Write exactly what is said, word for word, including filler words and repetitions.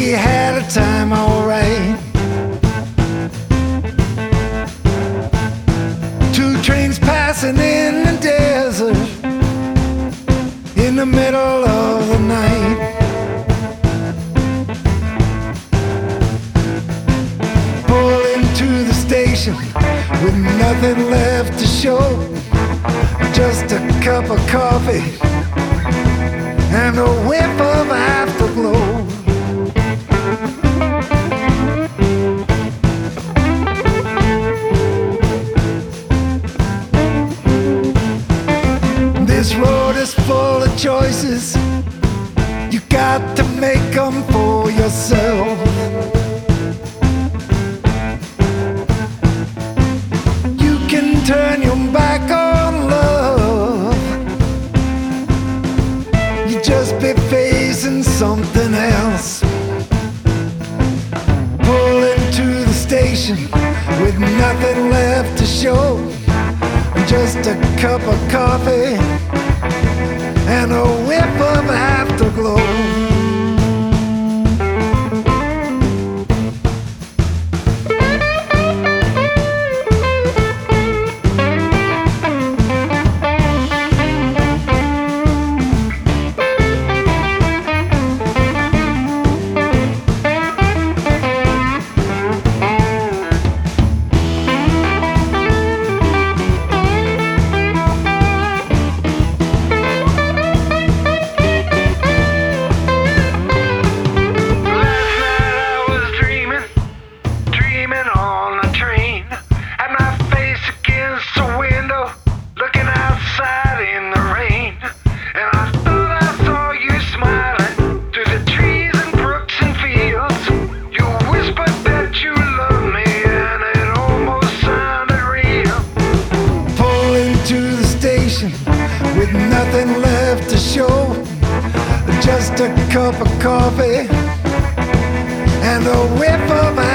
we had a time alright. Two trains passing in the desert in the middle of the night. Pull into the station with nothing left to show, just a cup of coffee and a whiff of afterglow. This road is full of choices, you got to make them for yourself. You can turn your back on love, you just be facing something else. Pull into the station with nothing left to show, just a cup of coffee and a whiff of afterglow. With nothing left to show, just a cup of coffee and a whiff of